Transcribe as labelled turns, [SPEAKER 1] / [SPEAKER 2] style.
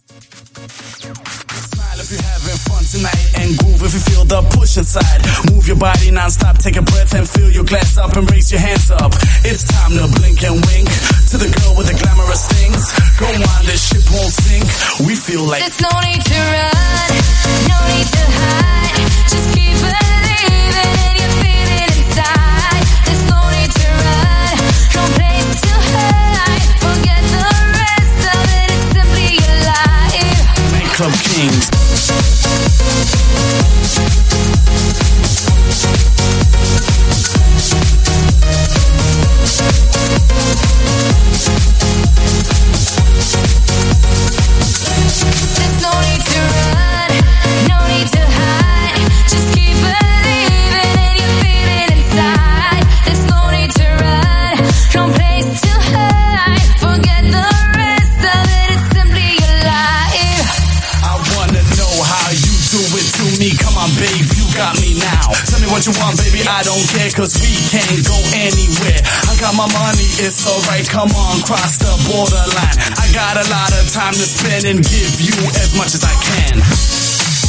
[SPEAKER 1] Smile if you're having fun tonight and groove if you feel the push inside. Move your body non-stop, take a breath and fill your glass up and raise your hands up. It's time to blink and wink to the girl with the glamorous things. Go on, this ship won't sink. We feel like
[SPEAKER 2] there's no need to run, no need to hide. Just keep believing and you feel it inside. There's no need to run, no place to hide. Forget the rest of it, it's simply your life.
[SPEAKER 1] Club Kings.
[SPEAKER 2] There's no need to run, no need to hide. Just keep believing and you feel it inside. There's no need to run, no place to hide. Forget the rest of it, it's simply your life.
[SPEAKER 1] I wanna know how you do it to me. Come on, babe, you got me now. Tell me what you want, baby, I don't care, cause we can't go anywhere. I got my money, it's alright, come on, cross the borderline. I got a lot of time to spend and give you as much as I can.